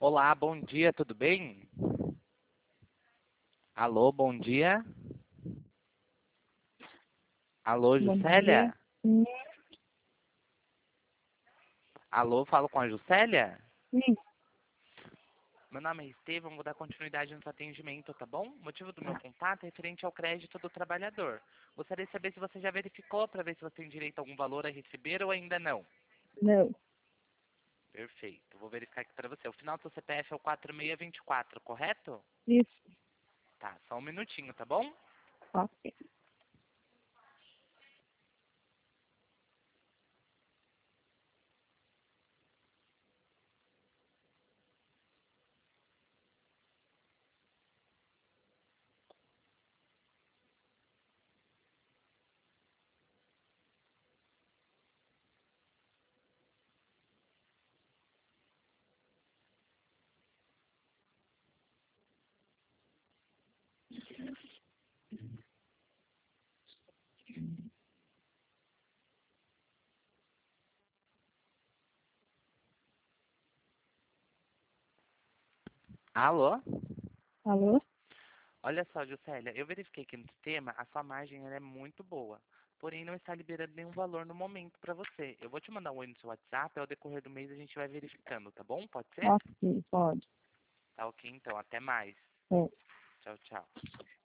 Olá, bom dia, tudo bem? Alô, bom dia. Alô, Bom dia. Juscelia? Alô, falo com a Juscelia? Sim, Meu nome é Estevam, vou dar continuidade no seu atendimento, tá bom? O motivo do meu contato é referente ao crédito do trabalhador. Gostaria de saber se você já verificou para ver se você tem direito a algum valor a receber ou ainda não. não. Perfeito, vou verificar aqui para você. O final do seu CPF é o 4624, correto? Isso, Tá, só um minutinho, tá bom? ok. Alô? Alô? Olha só, Juscelia, eu verifiquei aqui no sistema, a sua margem ela é muito boa. Porém, não está liberando nenhum valor no momento para você. Eu vou te mandar um oi no seu WhatsApp, ao decorrer do mês a gente vai verificando, tá bom? Pode ser? Ok, pode. Tá ok, então. Até mais. É. Tchau, tchau.